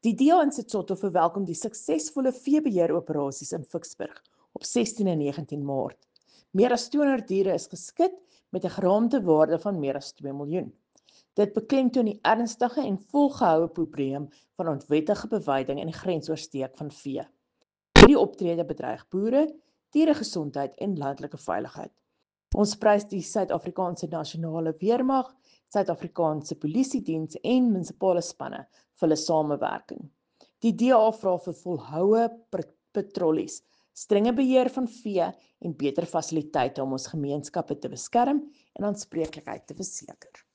Die DA in Sesotho verwelkom die suksesvolle veebeheeroperasies in Vicksburg op 16 en 19 Maart. Meer as 200 diere is geskit met 'n geraamde waarde van meer as 2 miljoen. Dit beklemtoon die ernstige en volgehoue probleem van onwettige beweiding en grensoorsteek van vee. Hierdie optrede bedreig boere, dieregesondheid en landelike veiligheid. Ons prys die Suid-Afrikaanse Nasionale Weermag, Suid-Afrikaanse Polisiediens en munisipale spanne vir hulle samewerking. Die DA vra vir volhoue patrollies, strenge beheer van vee en beter fasiliteite om ons gemeenskappe te beskerm en aanspreeklikheid te verseker.